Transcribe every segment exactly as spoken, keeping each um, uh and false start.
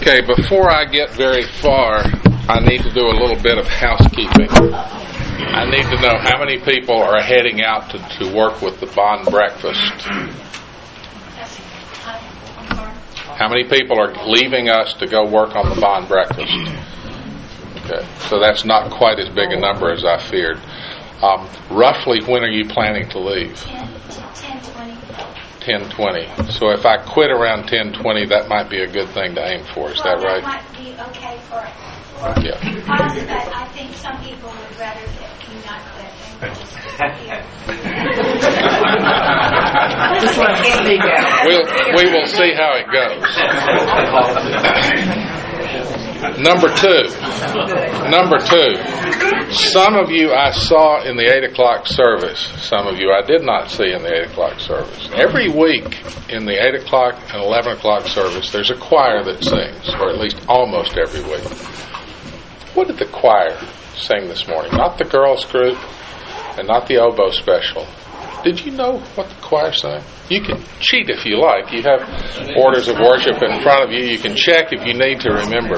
Okay, before I get very far, I need to do a little bit of housekeeping. I need to know how many people are heading out to, to work with the bond breakfast. How many people are leaving us to go work on the bond breakfast? Okay, so that's not quite as big a number as I feared. Um, roughly, when are you planning to leave? ten twenty. ten twenty. So if I quit around ten twenty, that might be a good thing to aim for. Is well, that right? That might be okay for, for yeah. us, but I think some people would rather that you not quit and just disappear. Just let it sneak out. We'll, we will see how it goes. Number two. Number two. Some of you I saw in the eight o'clock service. Some of you I did not see in the eight o'clock service. Every week in the eight o'clock and eleven o'clock service, there's a choir that sings, or at least almost every week. What did the choir sing this morning? Not the girls group and not the oboe special. Did you know what the choir sang? You can cheat if you like. You have orders of worship in front of you. You can check if you need to remember.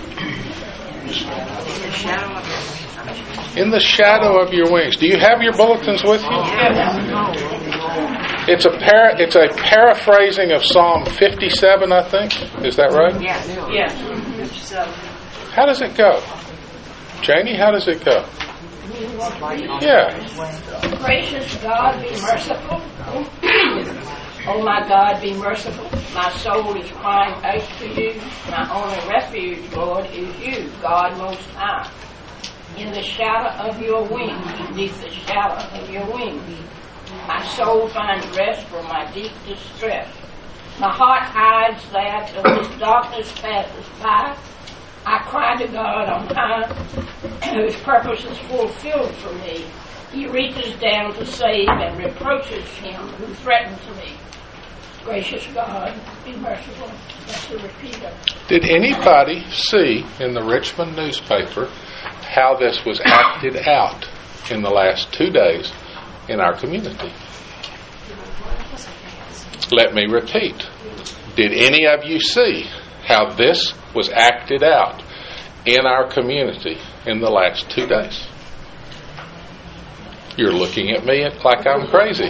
In the shadow of your wings. Do you have your bulletins with you? It's a para, it's a paraphrasing of Psalm fifty-seven, I think. Is that right? Yeah. Yeah. How does it go? Janie, how does it go? Yeah. Gracious God, be merciful. Oh my God, be merciful. My soul is crying out to you. My only refuge, Lord, is you, God Most High. In the shadow of your wings, beneath the shadow of your wings, my soul finds rest from my deep distress. My heart hides that as this darkness passes by. I cry to God on high, whose purpose is fulfilled for me. He reaches down to save and reproaches him who threatens me. Gracious God, be merciful. That's the repeater. Did anybody see in the Richmond newspaper how this was acted out in the last two days in our community? Let me repeat. Did any of you see how this was acted out in our community in the last two days? You're looking at me like I'm crazy.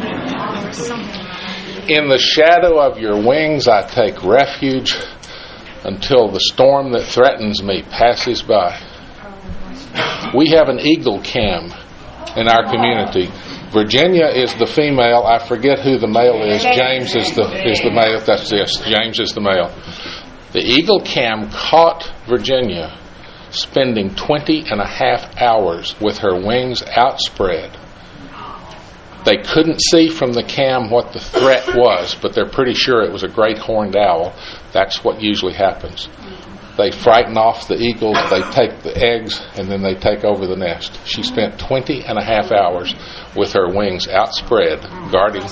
In the shadow of your wings I take refuge until the storm that threatens me passes by. We have an eagle cam in our community. Virginia is the female. I forget who the male is. James is the is the male. That's yes. James is the male. The eagle cam caught Virginia spending twenty and a half hours with her wings outspread. They couldn't see from the cam what the threat was, but they're pretty sure it was a great horned owl. That's what usually happens. They frighten off the eagles, they take the eggs, and then they take over the nest. She spent twenty and a half hours with her wings outspread, guarding.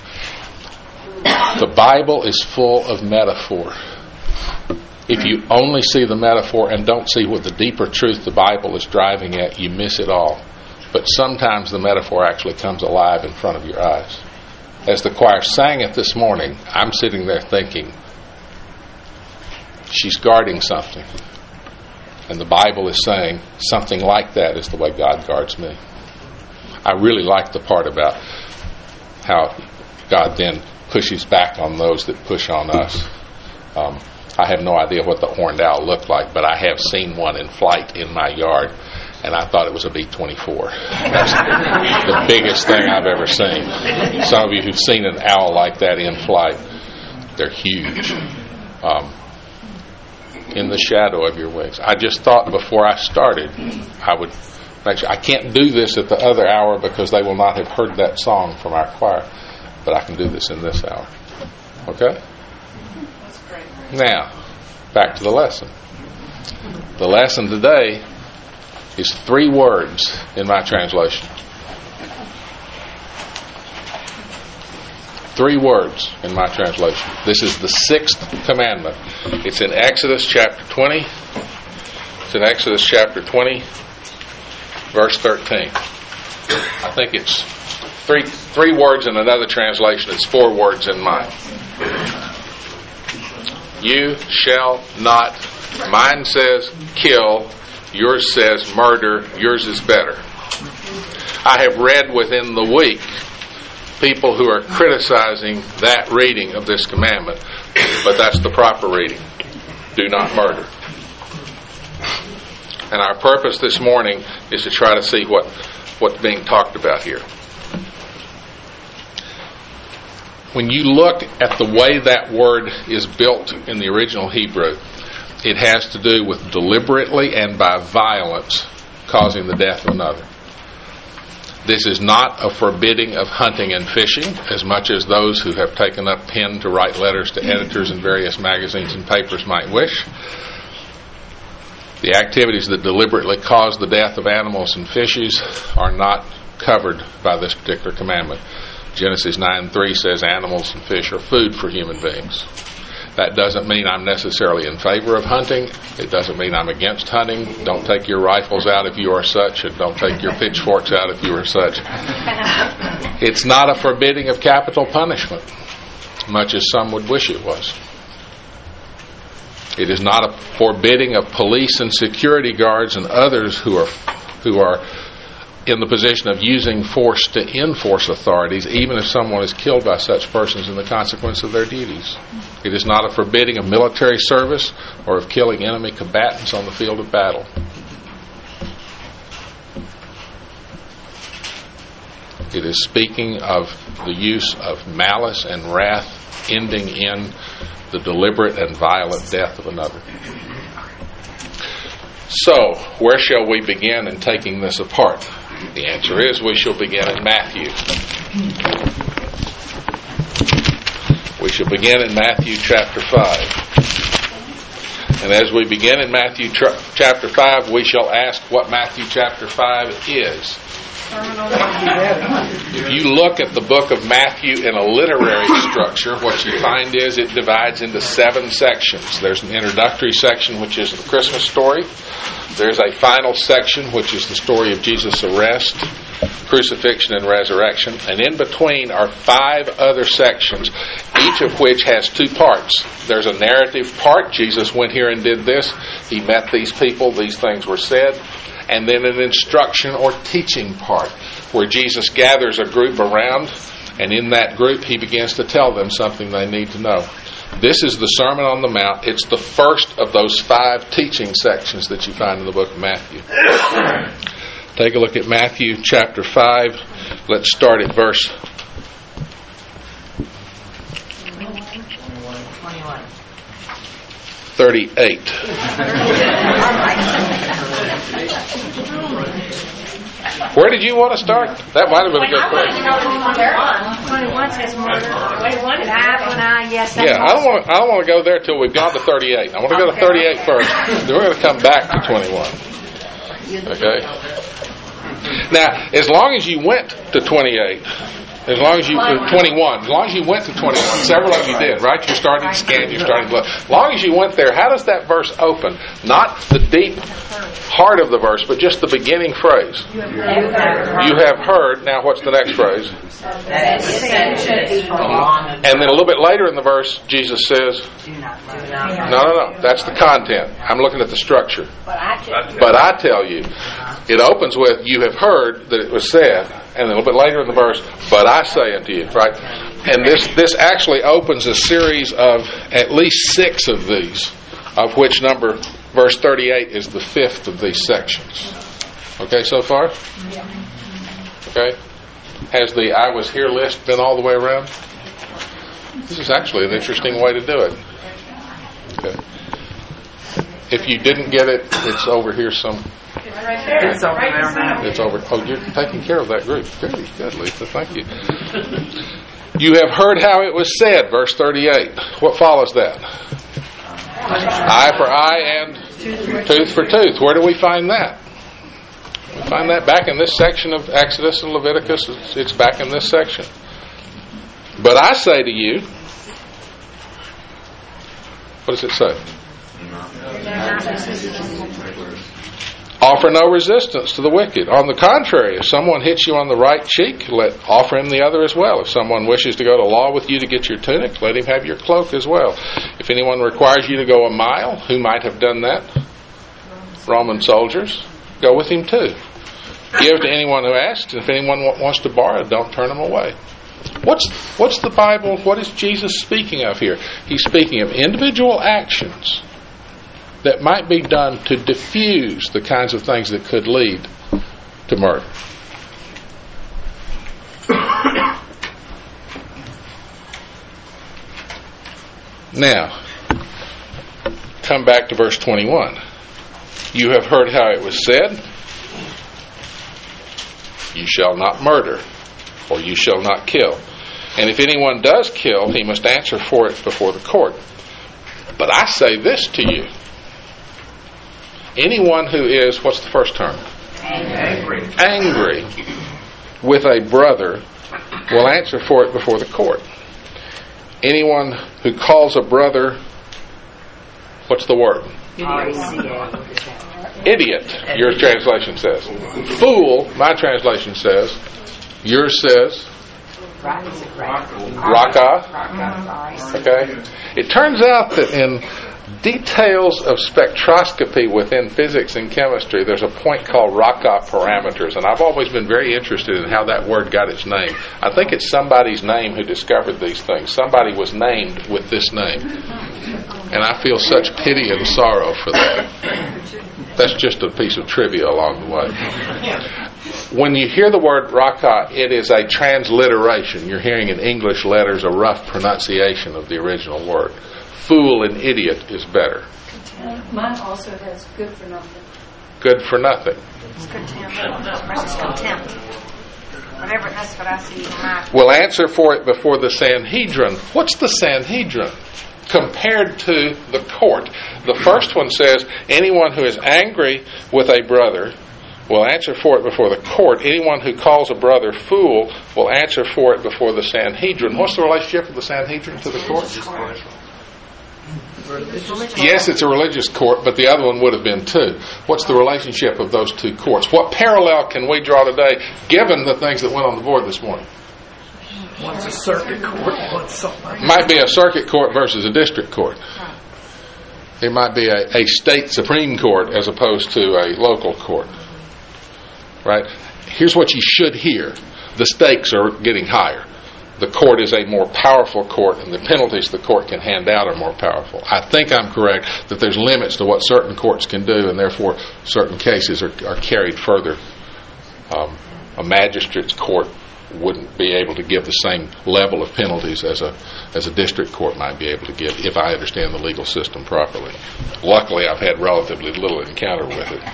The Bible is full of metaphor. If you only see the metaphor and don't see what the deeper truth the Bible is driving at, you miss it all. But sometimes the metaphor actually comes alive in front of your eyes. As the choir sang it this morning, I'm sitting there thinking, she's guarding something. And the Bible is saying something like that is the way God guards me. I really like the part about how God then pushes back on those that push on us. Um, I have no idea what the horned owl looked like, but I have seen one in flight in my yard, and I thought it was a B twenty-four. That's the biggest thing I've ever seen. Some of you who've seen an owl like that in flight, they're huge. Um, in the shadow of your wings. I just thought before I started, I would make sure. I can't do this at the other hour because they will not have heard that song from our choir, but I can do this in this hour. Okay? That's great. Now, back to the lesson. The lesson today is three words in my translation. Three words in my translation. This is the sixth commandment. It's in Exodus chapter twenty. It's in Exodus chapter twenty, verse thirteen. I think it's three three words in another translation. It's four words in mine. You shall not. Mine says kill. Yours says murder. Yours is better. I have read within the week people who are criticizing that reading of this commandment, but that's the proper reading. Do not murder. And our purpose this morning is to try to see what, what's being talked about here. When you look at the way that word is built in the original Hebrew, it has to do with deliberately and by violence causing the death of another. This is not a forbidding of hunting and fishing, as much as those who have taken up pen to write letters to editors in various magazines and papers might wish. The activities that deliberately cause the death of animals and fishes are not covered by this particular commandment. Genesis nine three says animals and fish are food for human beings. That doesn't mean I'm necessarily in favor of hunting. It doesn't mean I'm against hunting. Don't take your rifles out if you are such, and don't take your pitchforks out if you are such. It's not a forbidding of capital punishment, much as some would wish it was. It is not a forbidding of police and security guards and others who are who are in the position of using force to enforce authorities, even if someone is killed by such persons in the consequence of their duties. It is not a forbidding of military service or of killing enemy combatants on the field of battle. It is speaking of the use of malice and wrath ending in the deliberate and violent death of another. So, where shall we begin in taking this apart? The answer is we shall begin in Matthew. We shall begin in Matthew chapter five. And as we begin in Matthew tra- chapter five, we shall ask what Matthew chapter five is. If you look at the book of Matthew in a literary structure, what you find is it divides into seven sections. There's an introductory section, which is the Christmas story. There's a final section, which is the story of Jesus' arrest, crucifixion, and resurrection. And in between are five other sections, each of which has two parts. There's a narrative part. Jesus went here and did this. He met these people. These things were said. And then an instruction or teaching part, where Jesus gathers a group around, and in that group he begins to tell them something they need to know. This is the Sermon on the Mount. It's the first of those five teaching sections that you find in the book of Matthew. Take a look at Matthew chapter five. Let's start at verse thirty-eight. Where did you want to start? That might have been a good question. twenty-one says murder. twenty-one is I, yes, that's Yeah, I don't want to, I don't want to go there till we've gone to thirty-eight. I want to go to thirty-eight first. Then we're going to come back to twenty-one. Okay? Now, as long as you went to twenty-eight, as long as you uh, twenty-one, as long as you went to twenty-one, several of you did, right? You're starting to scan, you're starting to look. As long as you went there, how does that verse open? Not the deep heart of the verse, but just the beginning phrase. You have heard. Now, what's the next phrase? And then a little bit later in the verse, Jesus says, no, no, no. That's the content. I'm looking at the structure. But I tell you, it opens with, you have heard that it was said, and then a little bit later in the verse, but I say unto you, right? And this, this actually opens a series of at least six of these, of which number, verse thirty-eight, is the fifth of these sections. Okay, so far? Okay? Has the I was here list been all the way around? This is actually an interesting way to do it. Okay. If you didn't get it, it's over here some. It's right there. It's over there now. It's over. Oh, you're taking care of that group. Very good, Lisa. Thank you. You have heard how it was said, verse thirty-eight. What follows that? Eye for eye and tooth for tooth. Where do we find that? We find that back in this section of Exodus and Leviticus. It's, it's back in this section. But I say to you, what does it say? Offer no resistance to the wicked. On the contrary, if someone hits you on the right cheek, let offer him the other as well. If someone wishes to go to law with you to get your tunic, let him have your cloak as well. If anyone requires you to go a mile, who might have done that? Roman soldiers. Go with him too. Give to anyone who asks, and if anyone wants to borrow, don't turn them away. What's what's the Bible, what is Jesus speaking of here? He's speaking of individual actions that might be done to diffuse the kinds of things that could lead to murder. Now, come back to verse twenty-one. You have heard how it was said, you shall not murder, or you shall not kill. And if anyone does kill, he must answer for it before the court. But I say this to you. Anyone who is, what's the first term? Angry. Angry with a brother will answer for it before the court. Anyone who calls a brother, what's the word? Idiot, your translation says. Fool, my translation says. Yours says Raka. Okay. It turns out that in details of spectroscopy within physics and chemistry, there's a point called Raka parameters, and I've always been very interested in how that word got its name. I think it's somebody's name who discovered these things. Somebody was named with this name, and I feel such pity and sorrow for that. That's just a piece of trivia along the way. When you hear the word Raka, it is a transliteration. You're hearing in English letters a rough pronunciation of the original word. Fool and idiot is better. Mine also has good for nothing. Good for nothing. It's contempt versus contempt. Whatever, that's what I see in my... Will answer for it before the Sanhedrin. What's the Sanhedrin compared to the court? The first one says, anyone who is angry with a brother will answer for it before the court. Anyone who calls a brother fool will answer for it before the Sanhedrin. What's the relationship of the Sanhedrin to the court? Yes, it's a religious court, but the other one would have been too. What's the relationship of those two courts? What parallel can we draw today, given the things that went on the board this morning? One's a circuit court, one's something. Might be a circuit court versus a district court. It might be a, a state supreme court as opposed to a local court. Right? Here's what you should hear. The stakes are getting higher. The court is a more powerful court, and the penalties the court can hand out are more powerful. I think I'm correct that there's limits to what certain courts can do, and therefore certain cases are, are carried further. Um, a magistrate's court wouldn't be able to give the same level of penalties as a as a district court might be able to give, if I understand the legal system properly. Luckily, I've had relatively little encounter with it.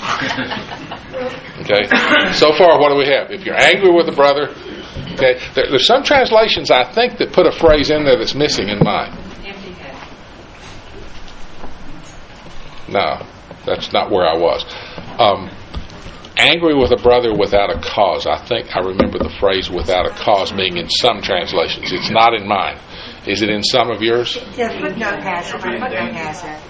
Okay? So far, what do we have? If you're angry with a brother, okay, there, there's some translations, I think, that put a phrase in there that's missing in mine. No, that's not where I was. Um, angry with a brother without a cause. I think I remember the phrase without a cause being in some translations. It's not in mine. Is it in some of yours? Yeah, footnote has it. Footnote has it.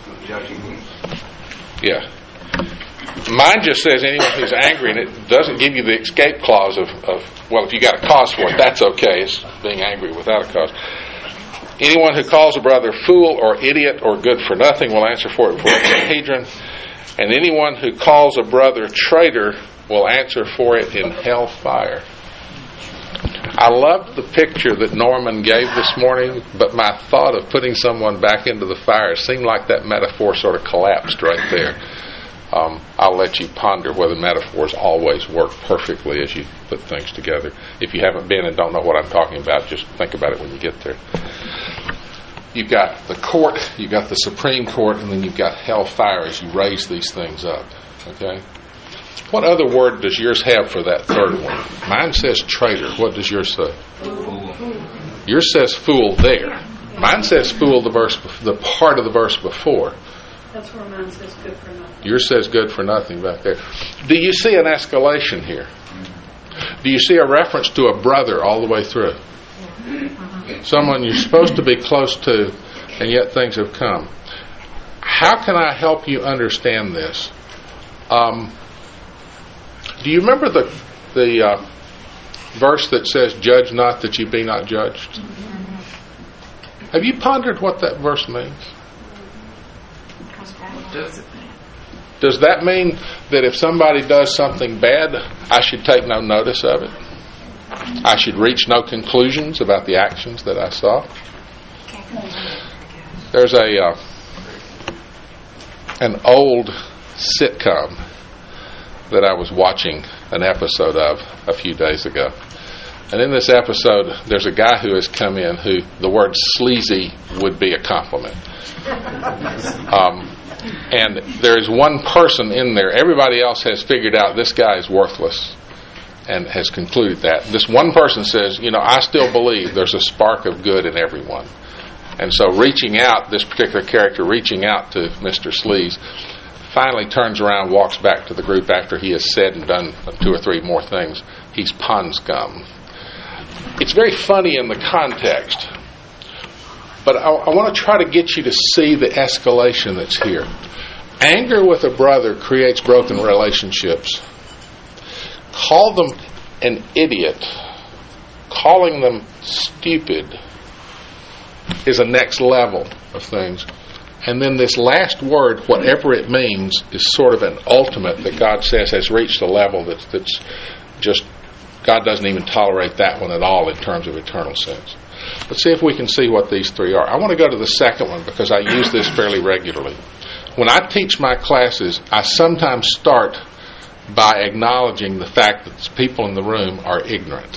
Yeah. Mine just says anyone who's angry, and it doesn't give you the escape clause of, of, well, if you got a cause for it, that's okay. It's being angry without a cause. Anyone who calls a brother fool or idiot or good for nothing will answer for it before the Sanhedrin. And anyone who calls a brother traitor will answer for it in hell fire. I loved the picture that Norman gave this morning, but my thought of putting someone back into the fire seemed like that metaphor sort of collapsed right there. Um, I'll let you ponder whether metaphors always work perfectly as you put things together. If you haven't been and don't know what I'm talking about, just think about it when you get there. You've got the court, you've got the Supreme Court, and then you've got hellfire as you raise these things up. Okay? What other word does yours have for that third one? Mine says traitor. What does yours say? Yours says fool there. Mine says fool the verse, the part of the verse before. That's where mine says good for nothing. Yours says good for nothing back there. Do you see an escalation here? Do you see a reference to a brother all the way through? Someone you're supposed to be close to, and yet things have come. How can I help you understand this? Um, Do you remember the the uh, verse that says, "Judge not that you be not judged"? Have you pondered what that verse means? What does it mean? Does that mean that if somebody does something bad, I should take no notice of it? I should reach no conclusions about the actions that I saw? There's a uh, an old sitcom that I was watching an episode of a few days ago. And in this episode, there's a guy who has come in who the word sleazy would be a compliment. Um, and there is one person in there. Everybody else has figured out this guy is worthless and has concluded that. This one person says, you know, I still believe there's a spark of good in everyone. And so reaching out, this particular character reaching out to Mister Sleaze, finally turns around, walks back to the group after he has said and done two or three more things. He's pond scum. It's very funny in the context, but I, I want to try to get you to see the escalation that's here. Anger with a brother creates broken relationships. Call them an idiot, calling them stupid is a next level of things. And then this last word, whatever it means, is sort of an ultimate that God says has reached a level that's, that's just, God doesn't even tolerate that one at all in terms of eternal sense. Let's see if we can see what these three are. I want to go to the second one because I use this fairly regularly. When I teach my classes, I sometimes start by acknowledging the fact that the people in the room are ignorant.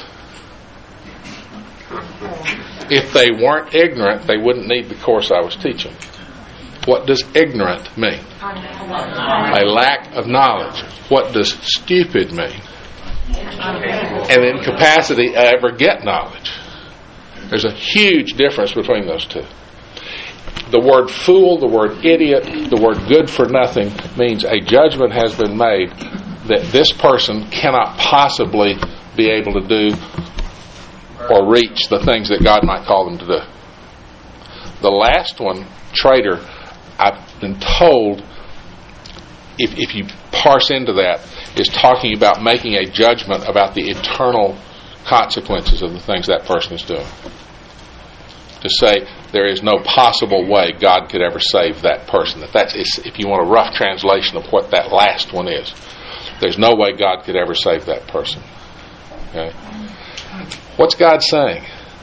If they weren't ignorant, they wouldn't need the course I was teaching. What does ignorant mean? A lack of knowledge. What does stupid mean? An incapacity to ever get knowledge. There's a huge difference between those two. The word fool, the word idiot, the word good for nothing means a judgment has been made that this person cannot possibly be able to do or reach the things that God might call them to do. The last one, traitor, I've been told, if, if you parse into that, is talking about making a judgment about the eternal consequences of the things that person is doing. To say there is no possible way God could ever save that person. That that's, if you want a rough translation of what that last one is, there's no way God could ever save that person. Okay? What's God saying?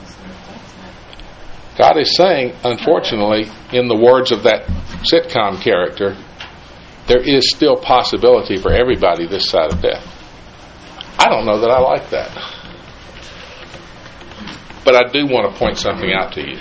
God is saying, unfortunately, in the words of that sitcom character, there is still possibility for everybody this side of death. I don't know that I like that. But I do want to point something out to you.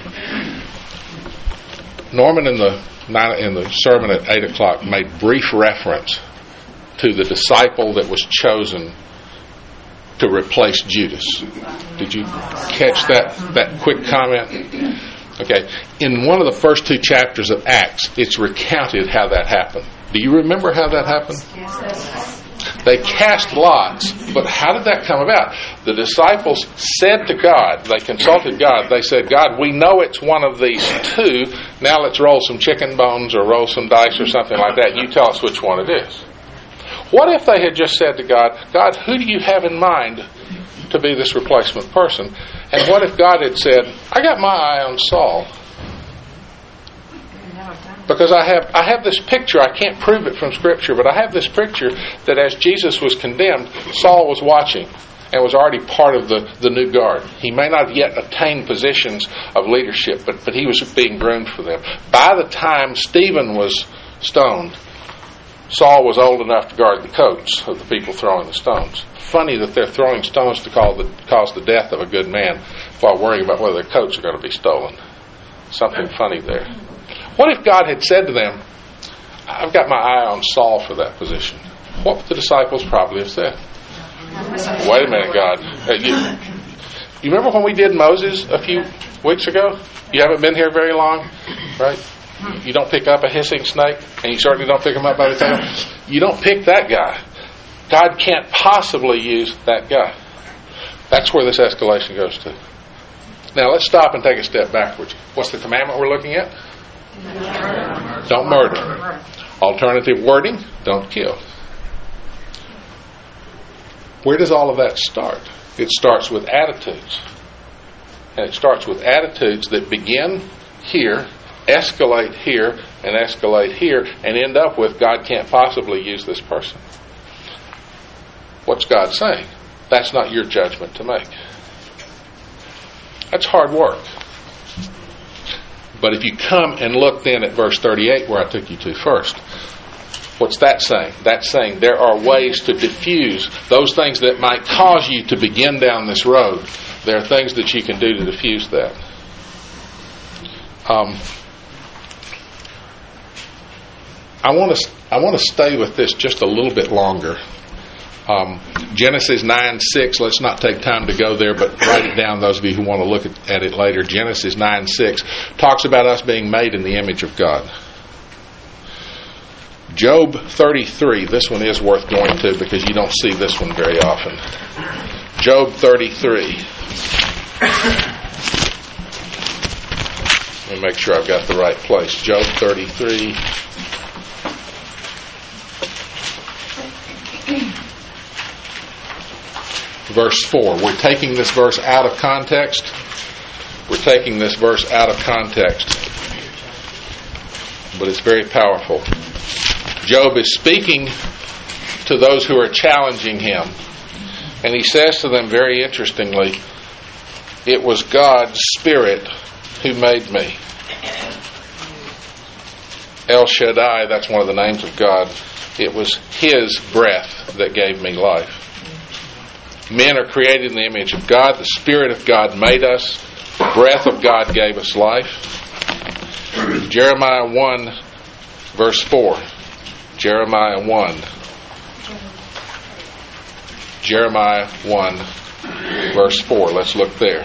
Norman in the in the sermon at eight o'clock made brief reference to the disciple that was chosen to replace Judas. Did you catch that that quick comment? Okay. In one of the first two chapters of Acts, it's recounted how that happened. Do you remember how that happened? They cast lots, but how did that come about? The disciples said to God, they consulted God, they said, God, we know it's one of these two, now let's roll some chicken bones or roll some dice or something like that. You tell us which one it is. What if they had just said to God, God, who do you have in mind to be this replacement person? And what if God had said, I got my eye on Saul? Because I have I have this picture, I can't prove it from Scripture, but I have this picture that as Jesus was condemned, Saul was watching and was already part of the, the new guard. He may not have yet attained positions of leadership, but, but he was being groomed for them. By the time Stephen was stoned, Saul was old enough to guard the coats of the people throwing the stones. Funny that they're throwing stones to call the, cause the death of a good man while worrying about whether their coats are going to be stolen. Something funny there. What if God had said to them, I've got my eye on Saul for that position? What would the disciples probably have said? Wait a minute, God. Hey, you, you remember when we did Moses a few weeks ago? You haven't been here very long, right? You don't pick up a hissing snake, and you certainly don't pick him up by the tail. You don't pick that guy. God can't possibly use that guy. That's where this escalation goes to. Now let's stop and take a step backwards. What's the commandment we're looking at? Don't murder. Alternative wording, don't kill. Where does all of that start? It starts with attitudes. And it starts with attitudes that begin here, escalate here, and escalate here, and end up with, God can't possibly use this person. What's God saying? That's not your judgment to make. That's hard work. But if you come and look then at verse thirty-eight, where I took you to first, what's that saying? That's saying there are ways to diffuse those things that might cause you to begin down this road. There are things that you can do to diffuse that. Um, I want to I want to stay with this just a little bit longer. Um, Genesis nine six, let's not take time to go there, but write it down, those of you who want to look at, at it later. Genesis nine six talks about us being made in the image of God. Job thirty-three, this one is worth going to because you don't see this one very often. Job thirty-three. Let me make sure I've got the right place. Job thirty-three. Verse four. We're taking this verse out of context. We're taking this verse out of context. But it's very powerful. Job is speaking to those who are challenging him. And he says to them very interestingly, it was God's Spirit who made me. El Shaddai, that's one of the names of God. It was His breath that gave me life. Men are created in the image of God. The Spirit of God made us. The breath of God gave us life. Jeremiah one, verse four. Jeremiah one. Jeremiah one, verse four. Let's look there.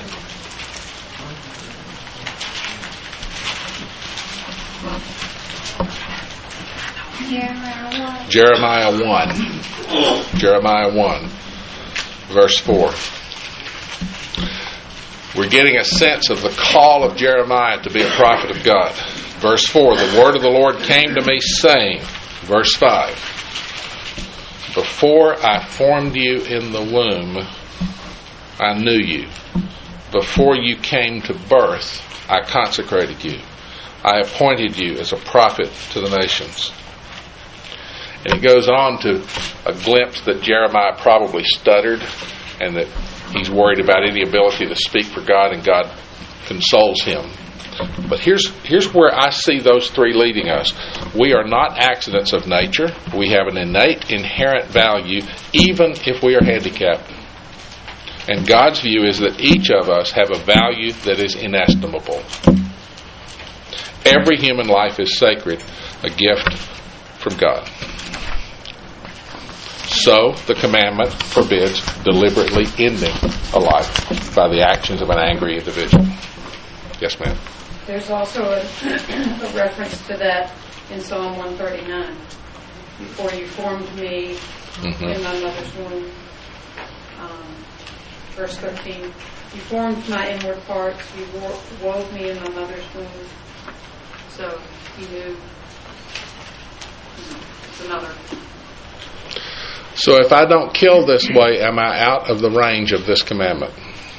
Jeremiah one. Jeremiah one. Jeremiah one, verse four. We're getting a sense of the call of Jeremiah to be a prophet of God. Verse four, the word of the Lord came to me saying, verse five, before I formed you in the womb, I knew you. Before you came to birth, I consecrated you. I appointed you as a prophet to the nations. And he goes on to a glimpse that Jeremiah probably stuttered and that he's worried about any ability to speak for God, and God consoles him. But here's here's where I see those three leading us. We are not accidents of nature. We have an innate, inherent value, even if we are handicapped. And God's view is that each of us have a value that is inestimable. Every human life is sacred, a gift from God. So, the commandment forbids deliberately ending a life by the actions of an angry individual. Yes, ma'am? There's also a, a reference to that in Psalm one thirty-nine. Before you formed me mm-hmm. in my mother's womb. Um, verse thirteen. You formed my inward parts. You wore, wove me in my mother's womb. So, he knew. It's another. So if I don't kill this way, am I out of the range of this commandment?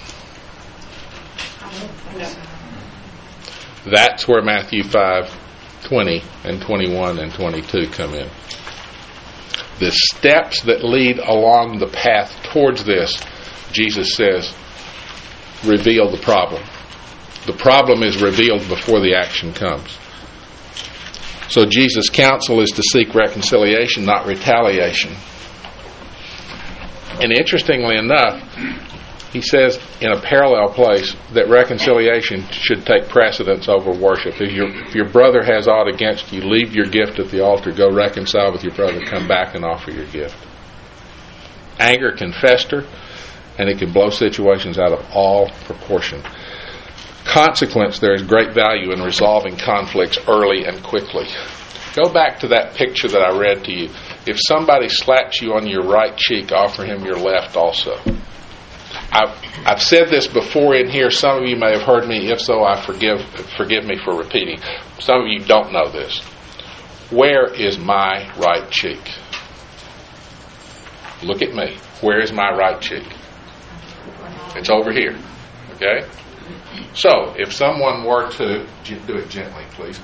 No. That's where Matthew five twenty and twenty-one and twenty-two come in. The steps that lead along the path towards this, Jesus says, reveal the problem. The problem is revealed before the action comes. So Jesus' counsel is to seek reconciliation, not retaliation. And interestingly enough, he says in a parallel place that reconciliation should take precedence over worship. If your, if your brother has aught against you, leave your gift at the altar, go reconcile with your brother, come back and offer your gift. Anger can fester, and it can blow situations out of all proportion. Consequence, there is great value in resolving conflicts early and quickly. Go back to that picture that I read to you. If somebody slaps you on your right cheek, offer him your left also. I've, I've said this before in here. Some of you may have heard me. If so, I forgive forgive me for repeating. Some of you don't know this. Where is my right cheek? Look at me. Where is my right cheek? It's over here. Okay? So, if someone were to, do it gently, please,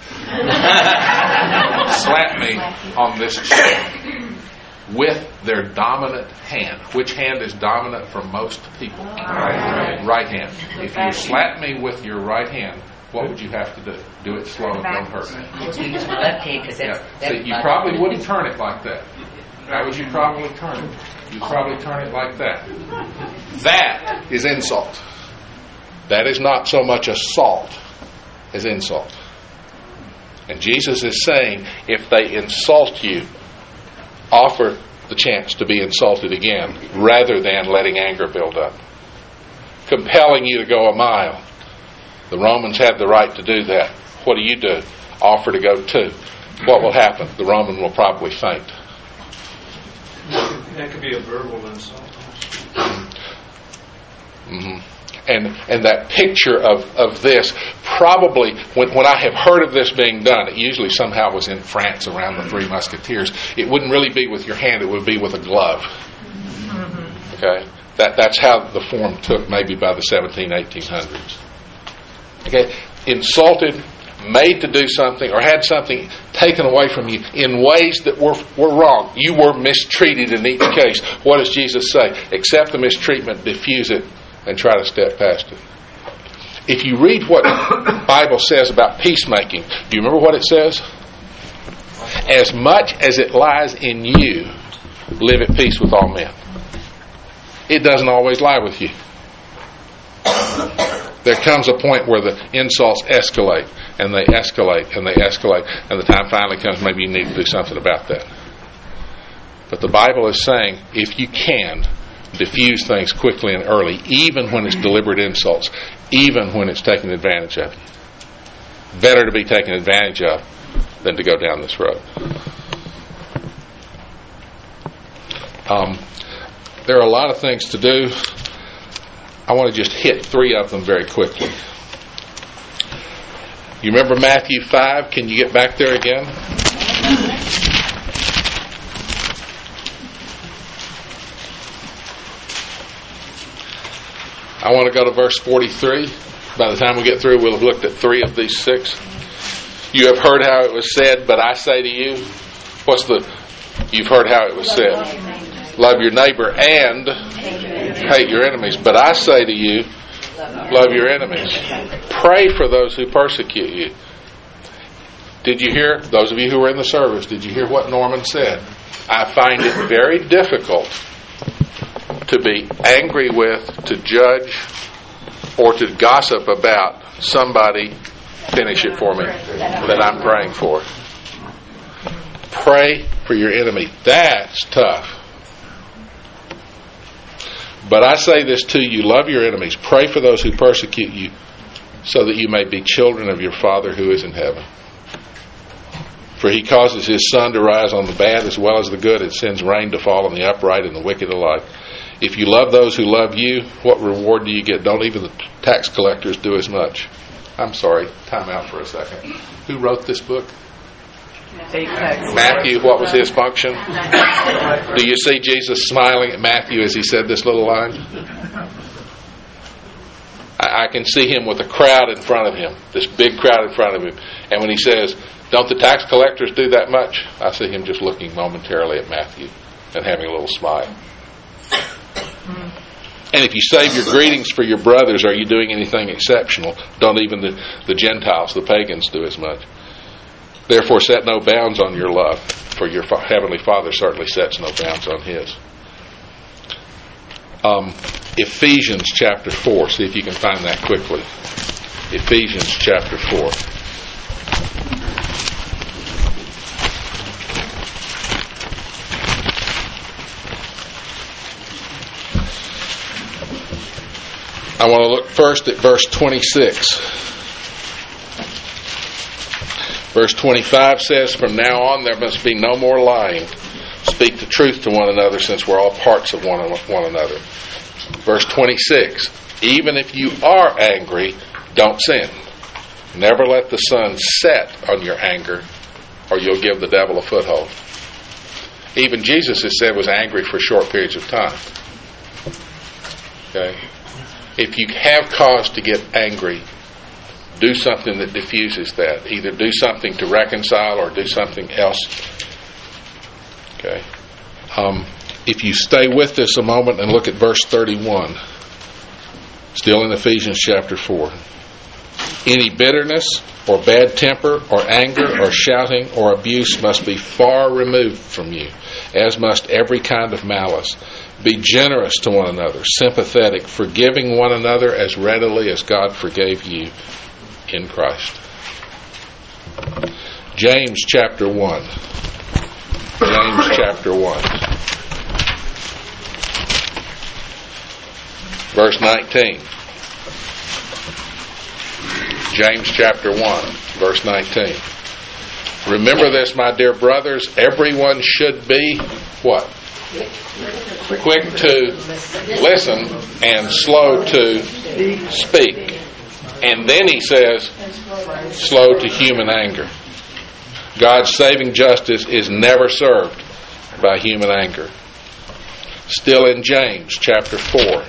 slap me on this cheek with their dominant hand. Which hand is dominant for most people? Right, right hand. If you slap me with your right hand, what would you have to do? Do it slow and don't hurt me. You use my left hand because that's, Yeah. that's See, you probably wouldn't turn it like that. How would you probably turn it? You'd probably turn it like that. That is insult. That is not so much assault as insult. And Jesus is saying, if they insult you, offer the chance to be insulted again, rather than letting anger build up. Compelling you to go a mile. The Romans had the right to do that. What do you do? Offer to go two. What will happen? The Roman will probably faint. That could be a verbal insult. Mm-hmm. And and that picture of, of this, probably, when, when I have heard of this being done, it usually somehow was in France around the Three Musketeers. It wouldn't really be with your hand, it would be with a glove. Okay? That That's how the form took maybe by the seventeen, eighteen hundreds. Okay? Insulted, made to do something, or had something taken away from you in ways that were, were wrong. You were mistreated in each case. What does Jesus say? Accept the mistreatment, diffuse it, and try to step past it. If you read what the Bible says about peacemaking, do you remember what it says? As much as it lies in you, live at peace with all men. It doesn't always lie with you. There comes a point where the insults escalate, and they escalate, and they escalate, and the time finally comes, maybe you need to do something about that. But the Bible is saying, if you can, diffuse things quickly and early, even when it's deliberate insults, even when it's taken advantage of. Better to be taken advantage of than to go down this road. Um, there are a lot of things to do. I want to just hit three of them very quickly. You remember Matthew five? Can you get back there again? I want to go to verse forty-three. By the time we get through, we'll have looked at three of these six. You have heard how it was said, but I say to you, what's the, you've heard how it was said. Love your neighbor and hate your enemies. But I say to you, love your enemies. Pray for those who persecute you. Did you hear, those of you who were in the service, did you hear what Norman said? I find it very difficult to be angry with, to judge, or to gossip about somebody, finish it for me, that I'm praying for. Pray for your enemy. That's tough. But I say this to you, love your enemies. Pray for those who persecute you, so that you may be children of your Father who is in heaven. For he causes his sun to rise on the bad as well as the good, and sends rain to fall on the upright and the wicked alike. If you love those who love you, what reward do you get? Don't even the tax collectors do as much? I'm sorry, time out for a second. Who wrote this book? Matthew. What was his function? Do you see Jesus smiling at Matthew as he said this little line? I, I can see him with a crowd in front of him, this big crowd in front of him. And when he says, don't the tax collectors do that much? I see him just looking momentarily at Matthew and having a little smile. And if you save your greetings for your brothers, are you doing anything exceptional? Don't even the, the Gentiles, the pagans, do as much. Therefore set no bounds on your love, for your fa- heavenly Father certainly sets no bounds on his. Um, Ephesians chapter four. See if you can find that quickly. Ephesians chapter four. I want to look first at verse twenty-six. Verse twenty-five says, from now on there must be no more lying. Speak the truth to one another, since we're all parts of one, one another. Verse twenty-six, even if you are angry, don't sin. Never let the sun set on your anger, or you'll give the devil a foothold. Even Jesus, it said, was angry for short periods of time. Okay? If you have cause to get angry, do something that diffuses that. Either do something to reconcile or do something else. Okay? Um, if you stay with this a moment and look at verse thirty-one, still in Ephesians chapter four. Any bitterness or bad temper or anger or shouting or abuse must be far removed from you, as must every kind of malice. Be generous to one another, sympathetic, forgiving one another as readily as God forgave you in Christ. James chapter one. James chapter one. Verse nineteen. James chapter one, verse nineteen. Remember this, my dear brothers, everyone should be what? Quick to listen and slow to speak. And then he says, slow to human anger. God's saving justice is never served by human anger. Still in James chapter four.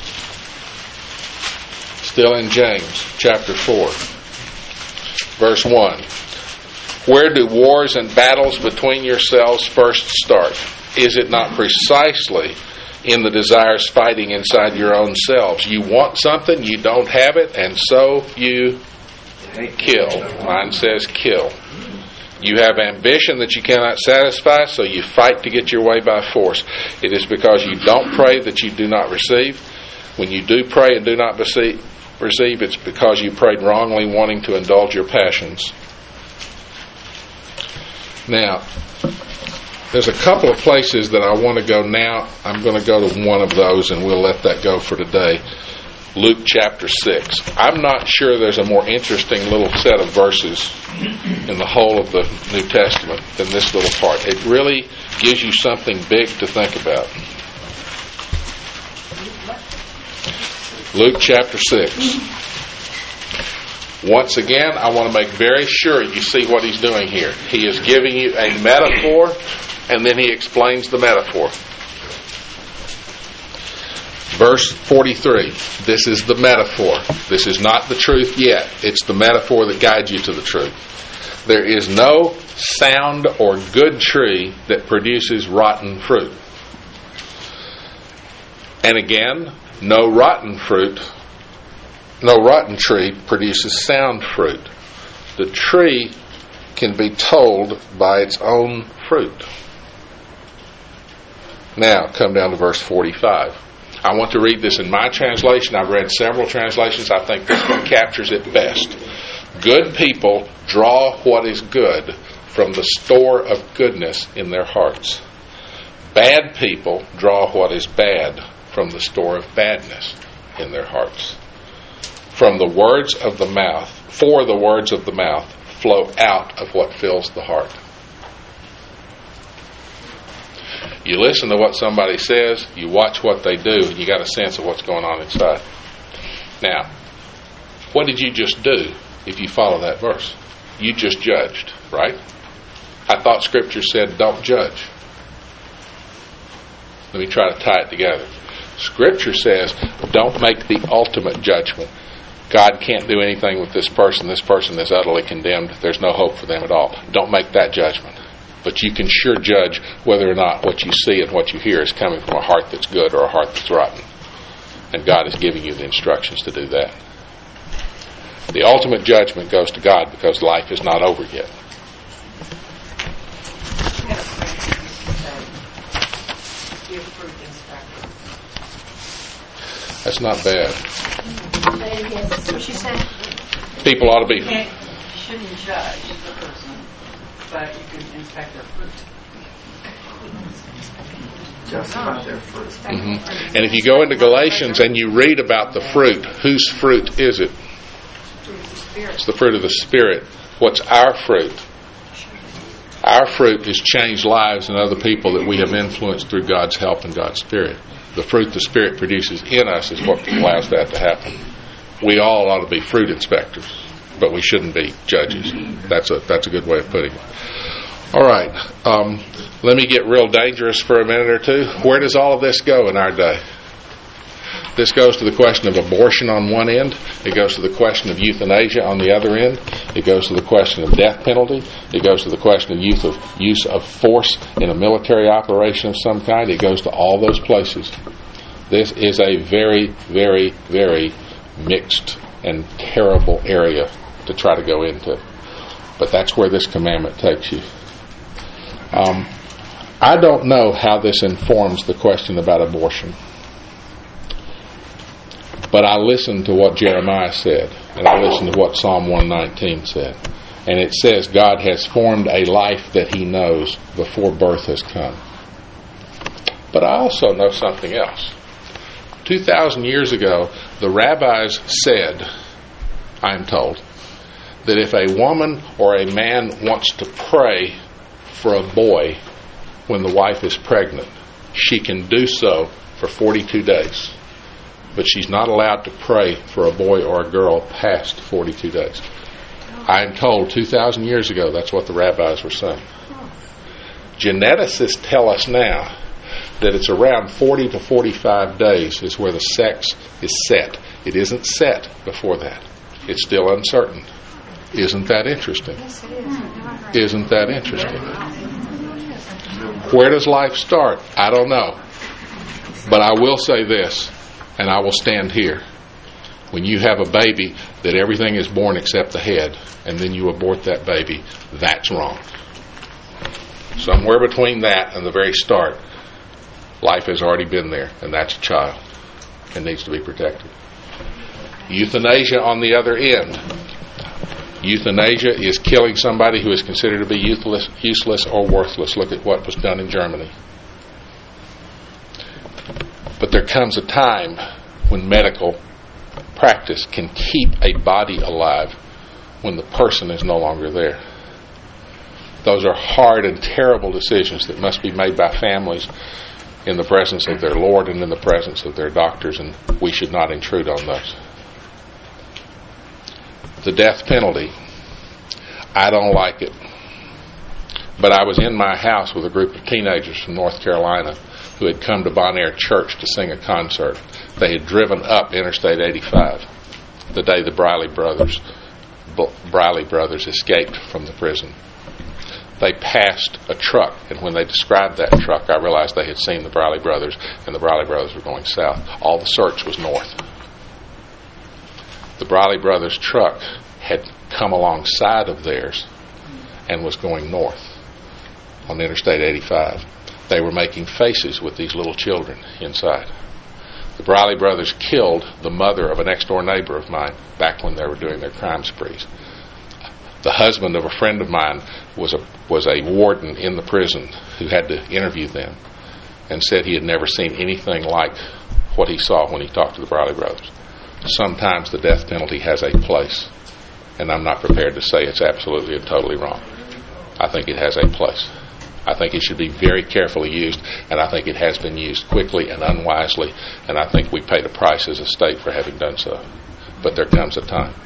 Still in James chapter four, verse one. Where do wars and battles between yourselves first start? Is it not precisely in the desires fighting inside your own selves? You want something, you don't have it, and so you kill. Mine says kill. You have ambition that you cannot satisfy, so you fight to get your way by force. It is because you don't pray that you do not receive. When you do pray and do not receive, receive, it's because you prayed wrongly, wanting to indulge your passions. Now, there's a couple of places that I want to go now. I'm going to go to one of those, and we'll let that go for today. Luke chapter six. I'm not sure there's a more interesting little set of verses in the whole of the New Testament than this little part. It really gives you something big to think about. Luke chapter six. Once again, I want to make very sure you see what he's doing here. He is giving you a metaphor, and then he explains the metaphor. Verse forty-three. This is the metaphor. This is not the truth yet. It's the metaphor that guides you to the truth. There is no sound or good tree that produces rotten fruit. And again, no rotten fruit, no rotten tree produces sound fruit. The tree can be told by its own fruit. Now, come down to verse forty-five. I want to read this in my translation. I've read several translations. I think this one captures it best. Good people draw what is good from the store of goodness in their hearts. Bad people draw what is bad from the store of badness in their hearts. From the words of the mouth, for the words of the mouth flow out of what fills the heart. You listen to what somebody says, you watch what they do, and you got a sense of what's going on inside. Now, what did you just do if you follow that verse? You just judged, right? I thought Scripture said don't judge. Let me try to tie it together. Scripture says don't make the ultimate judgment. God can't do anything with this person. This person is utterly condemned. There's no hope for them at all. Don't make that judgment. But you can sure judge whether or not what you see and what you hear is coming from a heart that's good or a heart that's rotten. And God is giving you the instructions to do that. The ultimate judgment goes to God because life is not over yet. That's not bad. That's what she said. People ought to be... You can't, you shouldn't judge the person, but you can inspect their fruit. Just about their fruit. Mm-hmm. And if you go into Galatians and you read about the fruit, whose fruit is it? It's the fruit of the Spirit. What's our fruit? Our fruit is changed lives and other people that we have influenced through God's help and God's Spirit. The fruit the Spirit produces in us is what allows that to happen. We all ought to be fruit inspectors, but we shouldn't be judges. That's a that's a good way of putting it. All right. Um, let me get real dangerous for a minute or two. Where does all of this go in our day? This goes to the question of abortion on one end. It goes to the question of euthanasia on the other end. It goes to the question of death penalty. It goes to the question of use of, use of force in a military operation of some kind. It goes to all those places. This is a very, very, very mixed and terrible area to try to go into. But that's where this commandment takes you. Um, I don't know how this informs the question about abortion. But I listened to what Jeremiah said, and I listened to what Psalm one nineteen said. And it says God has formed a life that He knows before birth has come. But I also know something else. two thousand years ago, the rabbis said, I'm told, that if a woman or a man wants to pray for a boy when the wife is pregnant, she can do so for forty-two days. But she's not allowed to pray for a boy or a girl past forty-two days. I'm told two thousand years ago that's what the rabbis were saying. Geneticists tell us now that it's around forty to forty-five days is where the sex is set. It isn't set before that. It's still uncertain. Isn't that interesting? Yes, it is. Isn't that interesting? Where does life start? I don't know. But I will say this, and I will stand here. When you have a baby that everything is born except the head, and then you abort that baby, that's wrong. Somewhere between that and the very start, life has already been there, and that's a child and needs to be protected. Euthanasia on the other end. Euthanasia is killing somebody who is considered to be useless, useless or worthless. Look at what was done in Germany. But there comes a time when medical practice can keep a body alive when the person is no longer there. Those are hard and terrible decisions that must be made by families in the presence of their Lord and in the presence of their doctors, and we should not intrude on those. The death penalty, I don't like it. But I was in my house with a group of teenagers from North Carolina who had come to Bon Air Church to sing a concert. They had driven up Interstate eighty-five the day the Briley brothers, Briley brothers escaped from the prison. They passed a truck, and when they described that truck, I realized they had seen the Briley brothers, and the Briley brothers were going south. All the search was north. The Briley brothers' truck had come alongside of theirs and was going north on Interstate eighty-five. They were making faces with these little children inside. The Briley brothers killed the mother of a next-door neighbor of mine back when they were doing their crime sprees. The husband of a friend of mine was a was a warden in the prison who had to interview them and said he had never seen anything like what he saw when he talked to the Briley brothers. Sometimes the death penalty has a place, and I'm not prepared to say it's absolutely and totally wrong. I think it has a place. I think it should be very carefully used, and I think it has been used quickly and unwisely, and I think we paid a price as a state for having done so. But there comes a time.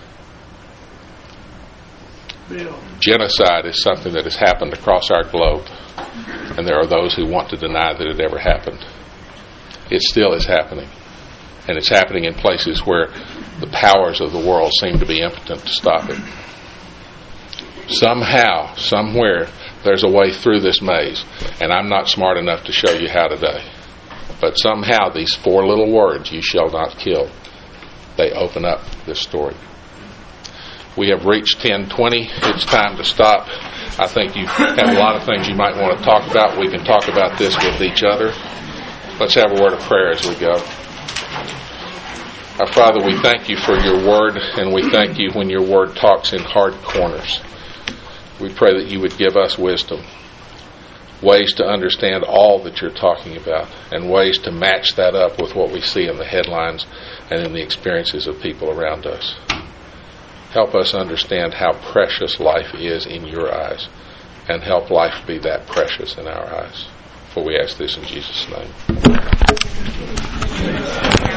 Bill. Genocide is something that has happened across our globe, and there are those who want to deny that it ever happened. It still is happening, and it's happening in places where the powers of the world seem to be impotent to stop it. Somehow, somewhere, there's a way through this maze, and I'm not smart enough to show you how today. But somehow these four little words, "you shall not kill," they open up this story. We have reached ten twenty. It's time to stop. I think you have a lot of things you might want to talk about. We can talk about this with each other. Let's have a word of prayer as we go. Our Father, we thank you for your word, and we thank you when your word talks in hard corners. We pray that you would give us wisdom, ways to understand all that you're talking about, and ways to match that up with what we see in the headlines and in the experiences of people around us. Help us understand how precious life is in your eyes, and help life be that precious in our eyes. For we ask this in Jesus' name.